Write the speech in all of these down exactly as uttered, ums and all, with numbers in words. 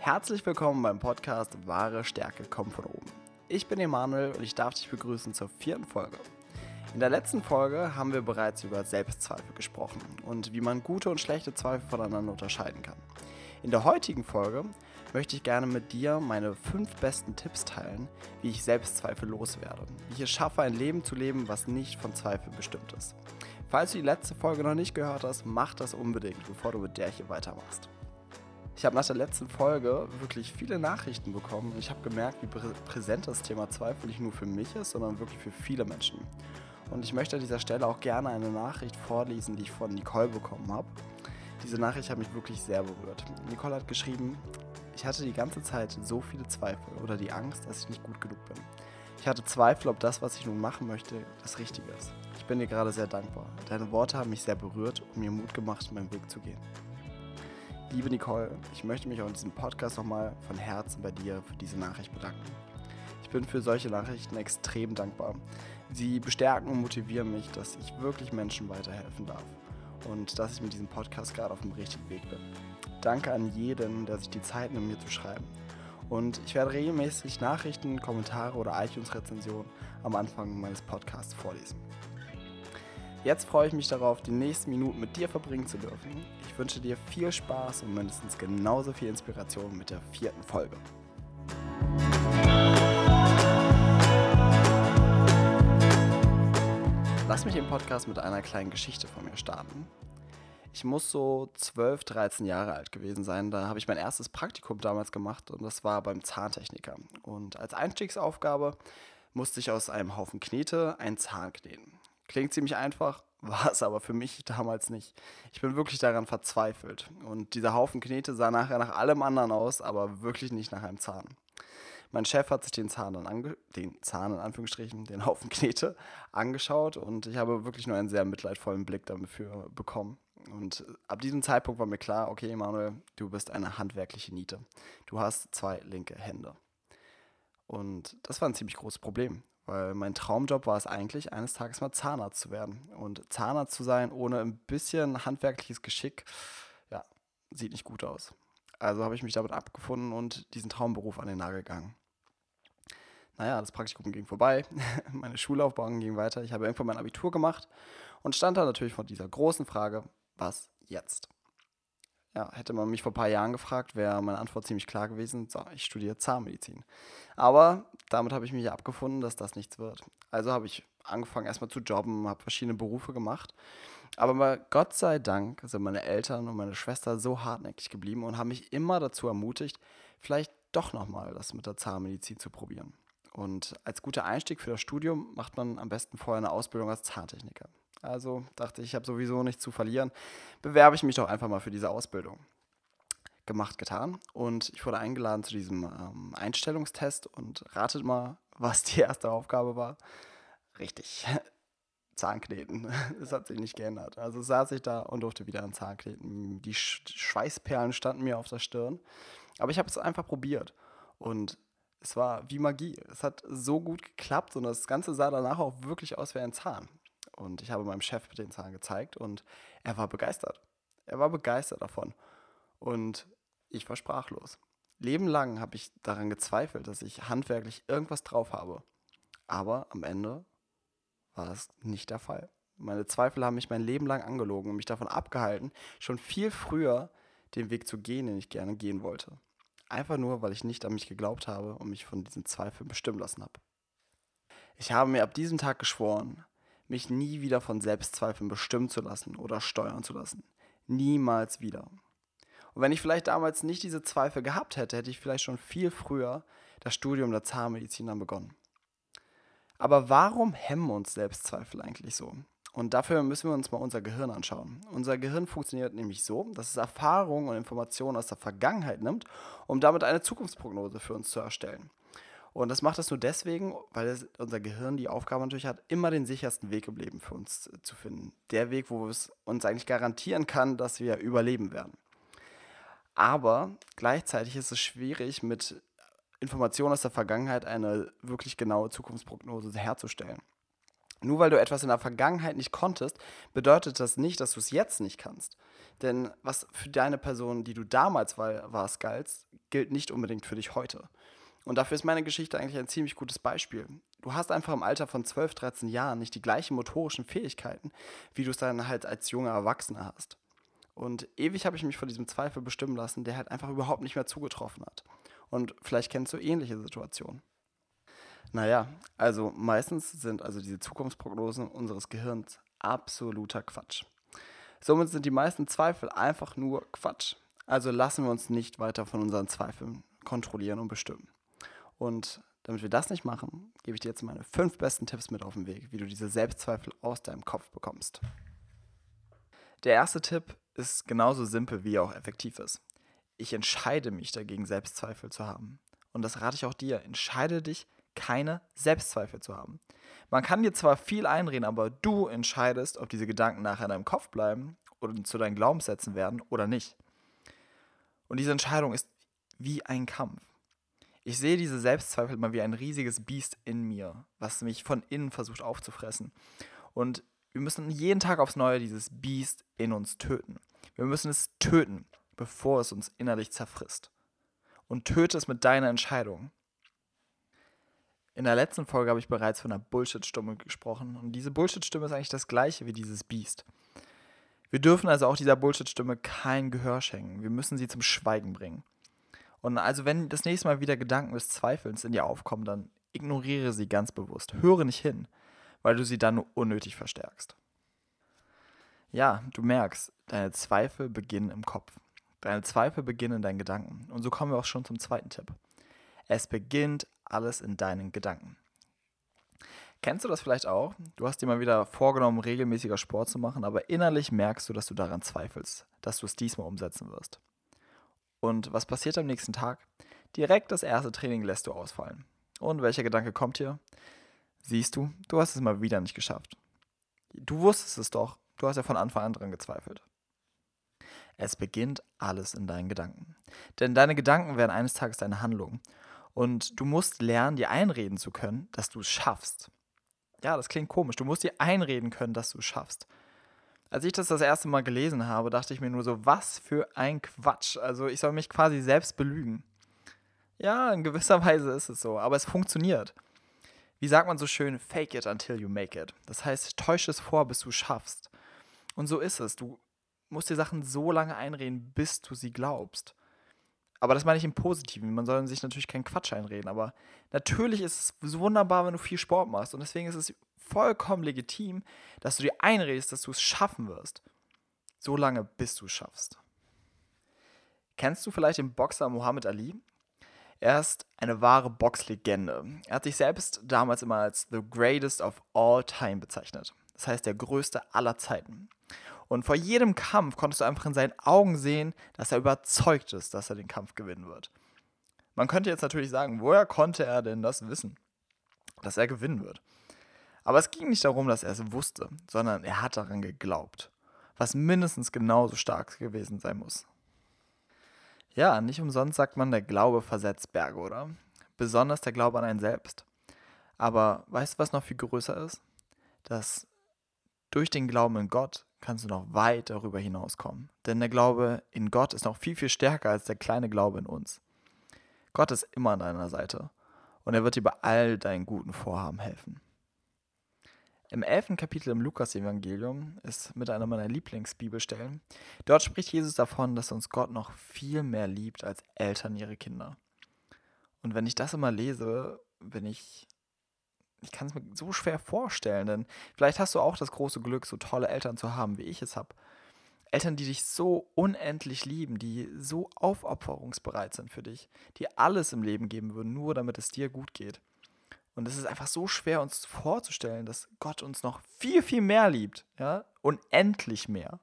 Herzlich willkommen beim Podcast Wahre Stärke kommt von oben. Ich bin Emanuel und ich darf dich begrüßen zur vierten Folge. In der letzten Folge haben wir bereits über Selbstzweifel gesprochen und wie man gute und schlechte Zweifel voneinander unterscheiden kann. In der heutigen Folge möchte ich gerne mit dir meine fünf besten Tipps teilen, wie ich Selbstzweifel loswerde, wie ich es schaffe, ein Leben zu leben, was nicht von Zweifeln bestimmt ist. Falls du die letzte Folge noch nicht gehört hast, mach das unbedingt, bevor du mit der hier weitermachst. Ich habe nach der letzten Folge wirklich viele Nachrichten bekommen und ich habe gemerkt, wie prä- präsent das Thema Zweifel nicht nur für mich ist, sondern wirklich für viele Menschen. Und ich möchte an dieser Stelle auch gerne eine Nachricht vorlesen, die ich von Nicole bekommen habe. Diese Nachricht hat mich wirklich sehr berührt. Nicole hat geschrieben: Ich hatte die ganze Zeit so viele Zweifel oder die Angst, dass ich nicht gut genug bin. Ich hatte Zweifel, ob das, was ich nun machen möchte, das Richtige ist. Ich bin dir gerade sehr dankbar. Deine Worte haben mich sehr berührt und mir Mut gemacht, meinen Weg zu gehen. Liebe Nicole, ich möchte mich auch in diesem Podcast nochmal von Herzen bei dir für diese Nachricht bedanken. Ich bin für solche Nachrichten extrem dankbar. Sie bestärken und motivieren mich, dass ich wirklich Menschen weiterhelfen darf und dass ich mit diesem Podcast gerade auf dem richtigen Weg bin. Danke an jeden, der sich die Zeit nimmt, mir zu schreiben. Und ich werde regelmäßig Nachrichten, Kommentare oder iTunes-Rezensionen am Anfang meines Podcasts vorlesen. Jetzt freue ich mich darauf, die nächsten Minuten mit dir verbringen zu dürfen. Ich wünsche dir viel Spaß und mindestens genauso viel Inspiration mit der vierten Folge. Lass mich den Podcast mit einer kleinen Geschichte von mir starten. Ich muss so zwölf, dreizehn Jahre alt gewesen sein. Da habe ich mein erstes Praktikum damals gemacht und das war beim Zahntechniker. Und als Einstiegsaufgabe musste ich aus einem Haufen Knete einen Zahn kneten. Klingt ziemlich einfach, war es aber für mich damals nicht. Ich bin wirklich daran verzweifelt. Und dieser Haufen Knete sah nachher nach allem anderen aus, aber wirklich nicht nach einem Zahn. Mein Chef hat sich den Zahn dann ange- den Zahn in Anführungsstrichen, den Haufen Knete angeschaut und ich habe wirklich nur einen sehr mitleidvollen Blick dafür bekommen. Und ab diesem Zeitpunkt war mir klar, okay, Emanuel, du bist eine handwerkliche Niete. Du hast zwei linke Hände. Und das war ein ziemlich großes Problem, weil mein Traumjob war es eigentlich, eines Tages mal Zahnarzt zu werden. Und Zahnarzt zu sein ohne ein bisschen handwerkliches Geschick, ja, sieht nicht gut aus. Also habe ich mich damit abgefunden und diesen Traumberuf an den Nagel gegangen. Naja, das Praktikum ging vorbei, meine Schullaufbahn ging weiter, ich habe irgendwann mein Abitur gemacht und stand da natürlich vor dieser großen Frage, was jetzt? Ja, hätte man mich vor ein paar Jahren gefragt, wäre meine Antwort ziemlich klar gewesen, so, ich studiere Zahnmedizin. Aber damit habe ich mich ja abgefunden, dass das nichts wird. Also habe ich angefangen erstmal zu jobben, habe verschiedene Berufe gemacht. Aber mal Gott sei Dank sind meine Eltern und meine Schwester so hartnäckig geblieben und haben mich immer dazu ermutigt, vielleicht doch nochmal das mit der Zahnmedizin zu probieren. Und als guter Einstieg für das Studium macht man am besten vorher eine Ausbildung als Zahntechniker. Also dachte ich, ich habe sowieso nichts zu verlieren, bewerbe ich mich doch einfach mal für diese Ausbildung. Gemacht, getan und ich wurde eingeladen zu diesem ähm, Einstellungstest und ratet mal, was die erste Aufgabe war. Richtig, Zahnkneten. Das hat sich nicht geändert. Also saß ich da und durfte wieder an Zahn kneten. Die Sch- Schweißperlen standen mir auf der Stirn, aber ich habe es einfach probiert und es war wie Magie. Es hat so gut geklappt und das Ganze sah danach auch wirklich aus wie ein Zahn. Und ich habe meinem Chef den Zahn gezeigt und er war begeistert. Er war begeistert davon. Und ich war sprachlos. Lebenlang habe ich daran gezweifelt, dass ich handwerklich irgendwas drauf habe. Aber am Ende war es nicht der Fall. Meine Zweifel haben mich mein Leben lang angelogen und mich davon abgehalten, schon viel früher den Weg zu gehen, den ich gerne gehen wollte. Einfach nur, weil ich nicht an mich geglaubt habe und mich von diesen Zweifeln bestimmen lassen habe. Ich habe mir ab diesem Tag geschworen, mich nie wieder von Selbstzweifeln bestimmen zu lassen oder steuern zu lassen. Niemals wieder. Und wenn ich vielleicht damals nicht diese Zweifel gehabt hätte, hätte ich vielleicht schon viel früher das Studium der Zahnmedizin dann begonnen. Aber warum hemmen uns Selbstzweifel eigentlich so? Und dafür müssen wir uns mal unser Gehirn anschauen. Unser Gehirn funktioniert nämlich so, dass es Erfahrungen und Informationen aus der Vergangenheit nimmt, um damit eine Zukunftsprognose für uns zu erstellen. Und das macht es nur deswegen, weil es, unser Gehirn die Aufgabe natürlich hat, immer den sichersten Weg im Leben für uns zu finden. Der Weg, wo es uns eigentlich garantieren kann, dass wir überleben werden. Aber gleichzeitig ist es schwierig, mit Informationen aus der Vergangenheit eine wirklich genaue Zukunftsprognose herzustellen. Nur weil du etwas in der Vergangenheit nicht konntest, bedeutet das nicht, dass du es jetzt nicht kannst. Denn was für deine Person, die du damals war, warst, galt, gilt nicht unbedingt für dich heute. Und dafür ist meine Geschichte eigentlich ein ziemlich gutes Beispiel. Du hast einfach im Alter von zwölf, dreizehn Jahren nicht die gleichen motorischen Fähigkeiten, wie du es dann halt als junger Erwachsener hast. Und ewig habe ich mich von diesem Zweifel bestimmen lassen, der halt einfach überhaupt nicht mehr zugetroffen hat. Und vielleicht kennst du ähnliche Situationen. Naja, also meistens sind also diese Zukunftsprognosen unseres Gehirns absoluter Quatsch. Somit sind die meisten Zweifel einfach nur Quatsch. Also lassen wir uns nicht weiter von unseren Zweifeln kontrollieren und bestimmen. Und damit wir das nicht machen, gebe ich dir jetzt meine fünf besten Tipps mit auf den Weg, wie du diese Selbstzweifel aus deinem Kopf bekommst. Der erste Tipp ist genauso simpel, wie er auch effektiv ist. Ich entscheide mich dagegen, Selbstzweifel zu haben. Und das rate ich auch dir. Entscheide dich, keine Selbstzweifel zu haben. Man kann dir zwar viel einreden, aber du entscheidest, ob diese Gedanken nachher in deinem Kopf bleiben oder zu deinen Glaubenssätzen werden oder nicht. Und diese Entscheidung ist wie ein Kampf. Ich sehe diese Selbstzweifel immer wie ein riesiges Biest in mir, was mich von innen versucht aufzufressen. Und wir müssen jeden Tag aufs Neue dieses Biest in uns töten. Wir müssen es töten, bevor es uns innerlich zerfrisst. Und töte es mit deiner Entscheidung. In der letzten Folge habe ich bereits von einer Bullshit-Stimme gesprochen. Und diese Bullshit-Stimme ist eigentlich das gleiche wie dieses Biest. Wir dürfen also auch dieser Bullshit-Stimme kein Gehör schenken. Wir müssen sie zum Schweigen bringen. Und also wenn das nächste Mal wieder Gedanken des Zweifelns in dir aufkommen, dann ignoriere sie ganz bewusst. Höre nicht hin, weil du sie dann nur unnötig verstärkst. Ja, du merkst, deine Zweifel beginnen im Kopf. Deine Zweifel beginnen in deinen Gedanken. Und so kommen wir auch schon zum zweiten Tipp. Es beginnt alles in deinen Gedanken. Kennst du das vielleicht auch? Du hast dir mal wieder vorgenommen, regelmäßiger Sport zu machen, aber innerlich merkst du, dass du daran zweifelst, dass du es diesmal umsetzen wirst. Und was passiert am nächsten Tag? Direkt das erste Training lässt du ausfallen. Und welcher Gedanke kommt hier? Siehst du, du hast es mal wieder nicht geschafft. Du wusstest es doch, du hast ja von Anfang an dran gezweifelt. Es beginnt alles in deinen Gedanken. Denn deine Gedanken werden eines Tages deine Handlungen. Und du musst lernen, dir einreden zu können, dass du es schaffst. Ja, das klingt komisch. Du musst dir einreden können, dass du es schaffst. Als ich das das erste Mal gelesen habe, dachte ich mir nur so, was für ein Quatsch. Also ich soll mich quasi selbst belügen. Ja, in gewisser Weise ist es so, aber es funktioniert. Wie sagt man so schön, fake it until you make it. Das heißt, täusche es vor, bis du es schaffst. Und so ist es. Du musst dir Sachen so lange einreden, bis du sie glaubst. Aber das meine ich im Positiven. Man soll sich natürlich keinen Quatsch einreden. Aber natürlich ist es so wunderbar, wenn du viel Sport machst. Und deswegen ist es vollkommen legitim, dass du dir einredest, dass du es schaffen wirst. So lange, bis du es schaffst. Kennst du vielleicht den Boxer Muhammad Ali? Er ist eine wahre Boxlegende. Er hat sich selbst damals immer als the greatest of all time bezeichnet. Das heißt, der größte aller Zeiten. Und vor jedem Kampf konntest du einfach in seinen Augen sehen, dass er überzeugt ist, dass er den Kampf gewinnen wird. Man könnte jetzt natürlich sagen, woher konnte er denn das wissen, dass er gewinnen wird? Aber es ging nicht darum, dass er es wusste, sondern er hat daran geglaubt, was mindestens genauso stark gewesen sein muss. Ja, nicht umsonst sagt man, der Glaube versetzt Berge, oder? Besonders der Glaube an einen selbst. Aber weißt du, was noch viel größer ist? Dass durch den Glauben in Gott kannst du noch weit darüber hinauskommen. Denn der Glaube in Gott ist noch viel, viel stärker als der kleine Glaube in uns. Gott ist immer an deiner Seite und er wird dir bei all deinen guten Vorhaben helfen. Im elften Kapitel im Lukas-Evangelium ist mit einer meiner Lieblingsbibelstellen. Dort spricht Jesus davon, dass uns Gott noch viel mehr liebt als Eltern ihre Kinder. Und wenn ich das immer lese, bin ich... Ich kann es mir so schwer vorstellen, denn vielleicht hast du auch das große Glück, so tolle Eltern zu haben, wie ich es habe. Eltern, die dich so unendlich lieben, die so aufopferungsbereit sind für dich, die alles im Leben geben würden, nur damit es dir gut geht. Und es ist einfach so schwer, uns vorzustellen, dass Gott uns noch viel, viel mehr liebt, ja, unendlich mehr.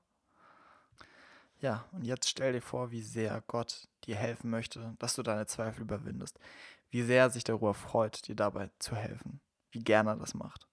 Ja, und jetzt stell dir vor, wie sehr Gott dir helfen möchte, dass du deine Zweifel überwindest, wie sehr er sich darüber freut, dir dabei zu helfen. Wie gerne er das macht.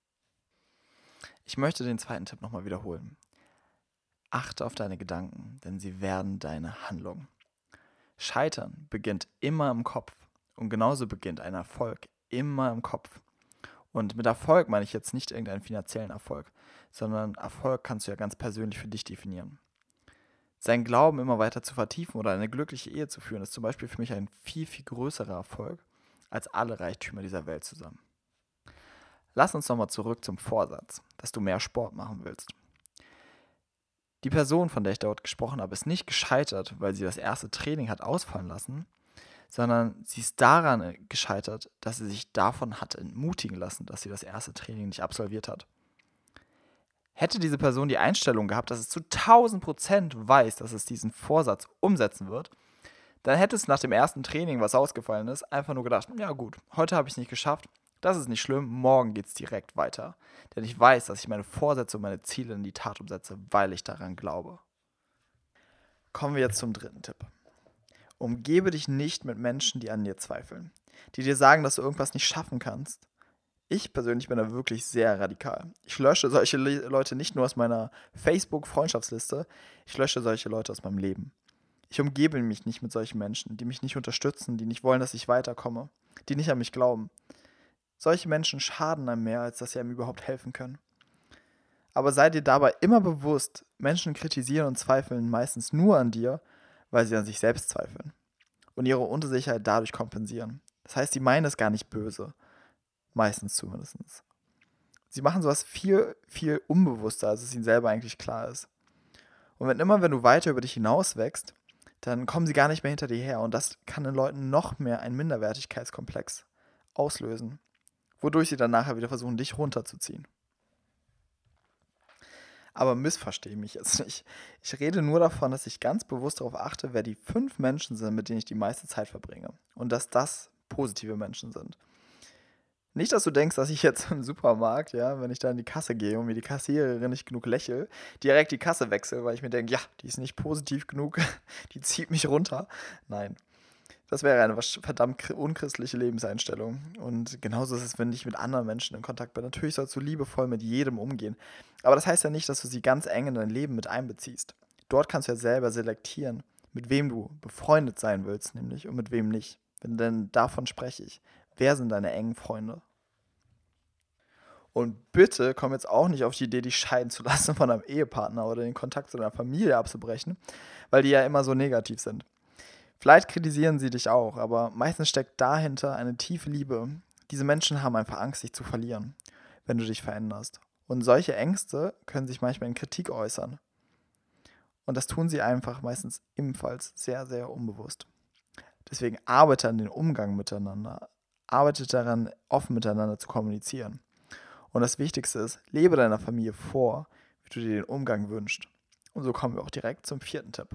Ich möchte den zweiten Tipp nochmal wiederholen. Achte auf deine Gedanken, denn sie werden deine Handlung. Scheitern beginnt immer im Kopf und genauso beginnt ein Erfolg immer im Kopf. Und mit Erfolg meine ich jetzt nicht irgendeinen finanziellen Erfolg, sondern Erfolg kannst du ja ganz persönlich für dich definieren. Sein Glauben immer weiter zu vertiefen oder eine glückliche Ehe zu führen, ist zum Beispiel für mich ein viel, viel größerer Erfolg als alle Reichtümer dieser Welt zusammen. Lass uns nochmal zurück zum Vorsatz, dass du mehr Sport machen willst. Die Person, von der ich dort gesprochen habe, ist nicht gescheitert, weil sie das erste Training hat ausfallen lassen, sondern sie ist daran gescheitert, dass sie sich davon hat entmutigen lassen, dass sie das erste Training nicht absolviert hat. Hätte diese Person die Einstellung gehabt, dass es zu tausend Prozent weiß, dass es diesen Vorsatz umsetzen wird, dann hätte es nach dem ersten Training, was ausgefallen ist, einfach nur gedacht, ja gut, heute habe ich es nicht geschafft, das ist nicht schlimm, morgen geht es direkt weiter. Denn ich weiß, dass ich meine Vorsätze und meine Ziele in die Tat umsetze, weil ich daran glaube. Kommen wir jetzt zum dritten Tipp. Umgebe dich nicht mit Menschen, die an dir zweifeln, die dir sagen, dass du irgendwas nicht schaffen kannst. Ich persönlich bin da wirklich sehr radikal. Ich lösche solche Le- Leute nicht nur aus meiner Facebook-Freundschaftsliste, ich lösche solche Leute aus meinem Leben. Ich umgebe mich nicht mit solchen Menschen, die mich nicht unterstützen, die nicht wollen, dass ich weiterkomme, die nicht an mich glauben. Solche Menschen schaden einem mehr, als dass sie einem überhaupt helfen können. Aber sei dir dabei immer bewusst, Menschen kritisieren und zweifeln meistens nur an dir, weil sie an sich selbst zweifeln und ihre Unsicherheit dadurch kompensieren. Das heißt, sie meinen es gar nicht böse. Meistens zumindest. Sie machen sowas viel, viel unbewusster, als es ihnen selber eigentlich klar ist. Und wenn immer, wenn du weiter über dich hinaus wächst, dann kommen sie gar nicht mehr hinter dir her. Und das kann in Leuten noch mehr einen Minderwertigkeitskomplex auslösen, wodurch sie dann nachher wieder versuchen, dich runterzuziehen. Aber missverstehe mich jetzt nicht. Ich rede nur davon, dass ich ganz bewusst darauf achte, wer die fünf Menschen sind, mit denen ich die meiste Zeit verbringe. Und dass das positive Menschen sind. Nicht, dass du denkst, dass ich jetzt im Supermarkt, ja, wenn ich da in die Kasse gehe und mir die Kassiererin nicht genug lächel, direkt die Kasse wechsle, weil ich mir denke, ja, die ist nicht positiv genug, die zieht mich runter. Nein, das wäre eine verdammt unchristliche Lebenseinstellung. Und genauso ist es, wenn ich mit anderen Menschen in Kontakt bin. Natürlich sollst du liebevoll mit jedem umgehen. Aber das heißt ja nicht, dass du sie ganz eng in dein Leben mit einbeziehst. Dort kannst du ja selber selektieren, mit wem du befreundet sein willst, nämlich, und mit wem nicht. Denn davon spreche ich. Wer sind deine engen Freunde? Und bitte komm jetzt auch nicht auf die Idee, dich scheiden zu lassen von deinem Ehepartner oder den Kontakt zu deiner Familie abzubrechen, weil die ja immer so negativ sind. Vielleicht kritisieren sie dich auch, aber meistens steckt dahinter eine tiefe Liebe. Diese Menschen haben einfach Angst, dich zu verlieren, wenn du dich veränderst. Und solche Ängste können sich manchmal in Kritik äußern. Und das tun sie einfach meistens ebenfalls sehr, sehr unbewusst. Deswegen arbeite an den Umgang miteinander. Arbeite daran, offen miteinander zu kommunizieren. Und das Wichtigste ist, lebe deiner Familie vor, wie du dir den Umgang wünschst. Und so kommen wir auch direkt zum vierten Tipp.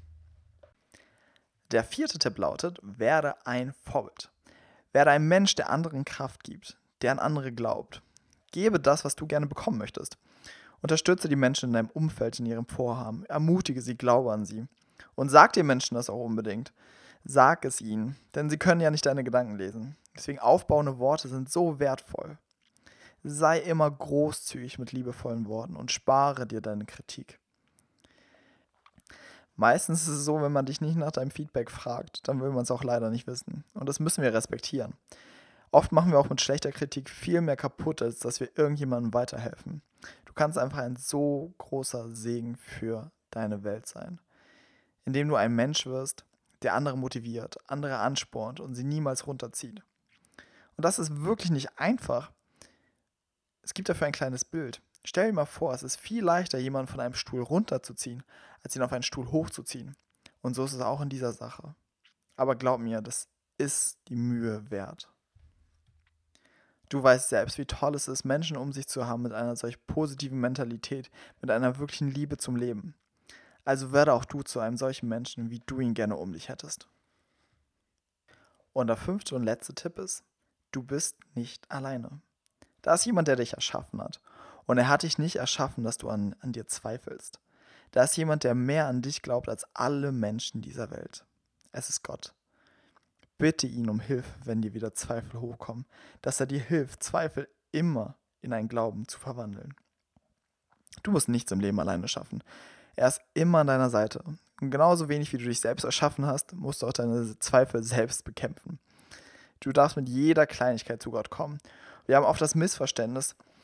Der vierte Tipp lautet, werde ein Vorbild. Werde ein Mensch, der anderen Kraft gibt, der an andere glaubt. Gebe das, was du gerne bekommen möchtest. Unterstütze die Menschen in deinem Umfeld in ihrem Vorhaben. Ermutige sie, glaube an sie. Und sag den Menschen das auch unbedingt. Sag es ihnen, denn sie können ja nicht deine Gedanken lesen. Deswegen aufbauende Worte sind so wertvoll. Sei immer großzügig mit liebevollen Worten und spare dir deine Kritik. Meistens ist es so, wenn man dich nicht nach deinem Feedback fragt, dann will man es auch leider nicht wissen. Und das müssen wir respektieren. Oft machen wir auch mit schlechter Kritik viel mehr kaputt, als dass wir irgendjemandem weiterhelfen. Du kannst einfach ein so großer Segen für deine Welt sein, indem du ein Mensch wirst, der andere motiviert, andere anspornt und sie niemals runterzieht. Und das ist wirklich nicht einfach. Es gibt dafür ein kleines Bild. Stell dir mal vor, es ist viel leichter, jemanden von einem Stuhl runterzuziehen, als ihn auf einen Stuhl hochzuziehen. Und so ist es auch in dieser Sache. Aber glaub mir, das ist die Mühe wert. Du weißt selbst, wie toll es ist, Menschen um sich zu haben mit einer solch positiven Mentalität, mit einer wirklichen Liebe zum Leben. Also werde auch du zu einem solchen Menschen, wie du ihn gerne um dich hättest. Und der fünfte und letzte Tipp ist, du bist nicht alleine. Da ist jemand, der dich erschaffen hat. Und er hat dich nicht erschaffen, dass du an, an dir zweifelst. Da ist jemand, der mehr an dich glaubt als alle Menschen dieser Welt. Es ist Gott. Bitte ihn um Hilfe, wenn dir wieder Zweifel hochkommen, dass er dir hilft, Zweifel immer in einen Glauben zu verwandeln. Du musst nichts im Leben alleine schaffen. Er ist immer an deiner Seite. Und genauso wenig, wie du dich selbst erschaffen hast, musst du auch deine Zweifel selbst bekämpfen. Du darfst mit jeder Kleinigkeit zu Gott kommen. Wir haben oft das Missverständnis,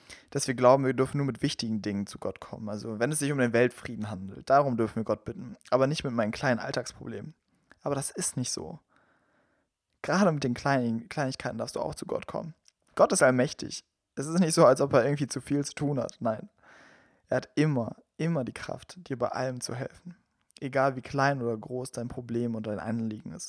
dass wir glauben, wir dürfen nur mit wichtigen Dingen zu Gott kommen. Also wenn es sich um den Weltfrieden handelt, darum dürfen wir Gott bitten, aber nicht mit meinen kleinen Alltagsproblemen. Aber das ist nicht so. Gerade mit den kleinen Kleinigkeiten darfst du auch zu Gott kommen. Gott ist allmächtig. Es ist nicht so, als ob er irgendwie zu viel zu tun hat. Nein. Er hat immer, immer die Kraft, dir bei allem zu helfen. Egal wie klein oder groß dein Problem oder dein Anliegen ist.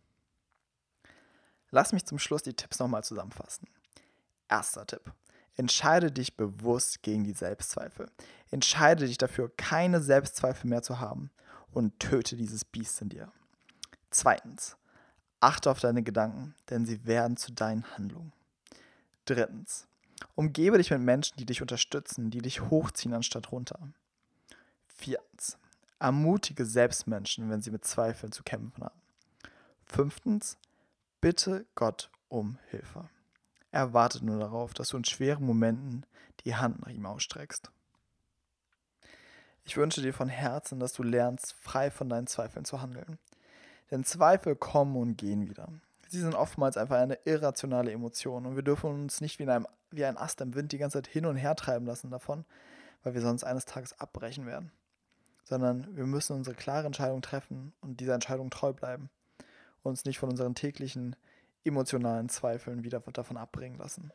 Lass mich zum Schluss die Tipps nochmal zusammenfassen. Erster Tipp. Entscheide dich bewusst gegen die Selbstzweifel. Entscheide dich dafür, keine Selbstzweifel mehr zu haben und töte dieses Biest in dir. Zweitens. Achte auf deine Gedanken, denn sie werden zu deinen Handlungen. Drittens. Umgebe dich mit Menschen, die dich unterstützen, die dich hochziehen anstatt runter. Viertens. Ermutige Selbstmenschen, wenn sie mit Zweifeln zu kämpfen haben. Fünftens. Bitte Gott um Hilfe. Er wartet nur darauf, dass du in schweren Momenten die Hand nach ihm ausstreckst. Ich wünsche dir von Herzen, dass du lernst, frei von deinen Zweifeln zu handeln. Denn Zweifel kommen und gehen wieder. Sie sind oftmals einfach eine irrationale Emotion und wir dürfen uns nicht wie, in einem, wie ein Ast im Wind die ganze Zeit hin und her treiben lassen davon, weil wir sonst eines Tages abbrechen werden. Sondern wir müssen unsere klare Entscheidung treffen und dieser Entscheidung treu bleiben. Uns nicht von unseren täglichen emotionalen Zweifeln wieder davon abbringen lassen.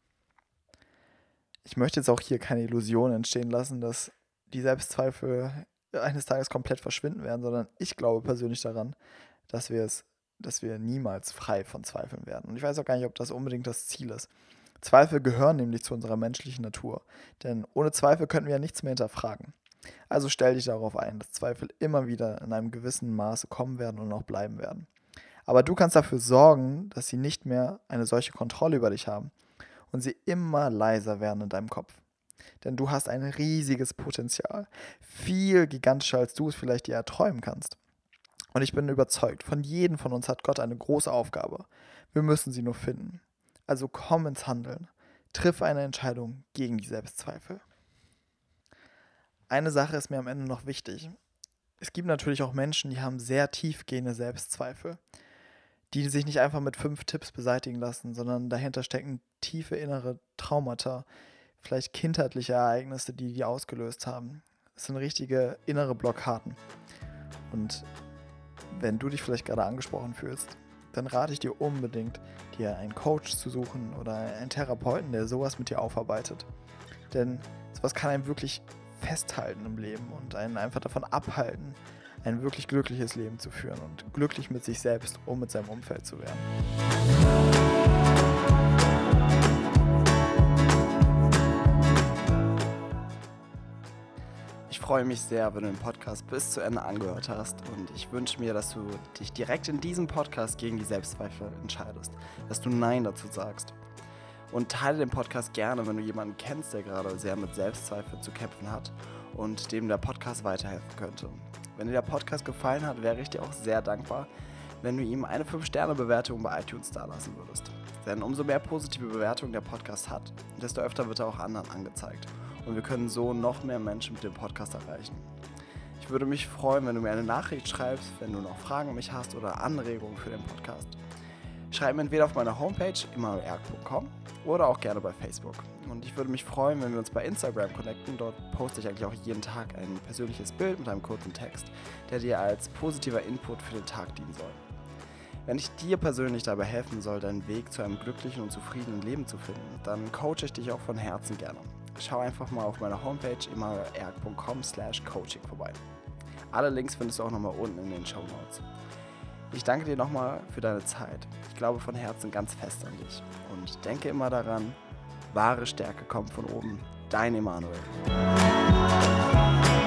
Ich möchte jetzt auch hier keine Illusion entstehen lassen, dass die Selbstzweifel eines Tages komplett verschwinden werden, sondern ich glaube persönlich daran, dass wir es, dass wir niemals frei von Zweifeln werden. Und ich weiß auch gar nicht, ob das unbedingt das Ziel ist. Zweifel gehören nämlich zu unserer menschlichen Natur, denn ohne Zweifel könnten wir ja nichts mehr hinterfragen. Also stell dich darauf ein, dass Zweifel immer wieder in einem gewissen Maße kommen werden und auch bleiben werden. Aber du kannst dafür sorgen, dass sie nicht mehr eine solche Kontrolle über dich haben und sie immer leiser werden in deinem Kopf. Denn du hast ein riesiges Potenzial, viel gigantischer, als du es vielleicht dir erträumen kannst. Und ich bin überzeugt, von jedem von uns hat Gott eine große Aufgabe. Wir müssen sie nur finden. Also komm ins Handeln, triff eine Entscheidung gegen die Selbstzweifel. Eine Sache ist mir am Ende noch wichtig. Es gibt natürlich auch Menschen, die haben sehr tiefgehende Selbstzweifel, die sich nicht einfach mit fünf Tipps beseitigen lassen, sondern dahinter stecken tiefe innere Traumata, vielleicht kindheitliche Ereignisse, die die ausgelöst haben. Das sind richtige innere Blockaden. Und wenn du dich vielleicht gerade angesprochen fühlst, dann rate ich dir unbedingt, dir einen Coach zu suchen oder einen Therapeuten, der sowas mit dir aufarbeitet. Denn sowas kann einen wirklich festhalten im Leben und einen einfach davon abhalten, ein wirklich glückliches Leben zu führen und glücklich mit sich selbst und mit seinem Umfeld zu werden. Ich freue mich sehr, wenn du den Podcast bis zu Ende angehört hast und ich wünsche mir, dass du dich direkt in diesem Podcast gegen die Selbstzweifel entscheidest, dass du Nein dazu sagst. Und teile den Podcast gerne, wenn du jemanden kennst, der gerade sehr mit Selbstzweifeln zu kämpfen hat und dem der Podcast weiterhelfen könnte. Wenn dir der Podcast gefallen hat, wäre ich dir auch sehr dankbar, wenn du ihm eine fünf Sterne Bewertung bei iTunes dalassen würdest. Denn umso mehr positive Bewertungen der Podcast hat, desto öfter wird er auch anderen angezeigt. Und wir können so noch mehr Menschen mit dem Podcast erreichen. Ich würde mich freuen, wenn du mir eine Nachricht schreibst, wenn du noch Fragen an mich hast oder Anregungen für den Podcast. Schreib mir entweder auf meiner Homepage immanuel erk punkt com oder auch gerne bei Facebook. Und ich würde mich freuen, wenn wir uns bei Instagram connecten. Dort poste ich eigentlich auch jeden Tag ein persönliches Bild mit einem kurzen Text, der dir als positiver Input für den Tag dienen soll. Wenn ich dir persönlich dabei helfen soll, deinen Weg zu einem glücklichen und zufriedenen Leben zu finden, dann coache ich dich auch von Herzen gerne. Schau einfach mal auf meiner Homepage immanuel erk punkt com slash coaching vorbei. Alle Links findest du auch nochmal unten in den Shownotes. Ich danke dir nochmal für deine Zeit. Ich glaube von Herzen ganz fest an dich. Und denke immer daran, wahre Stärke kommt von oben. Dein Immanuel.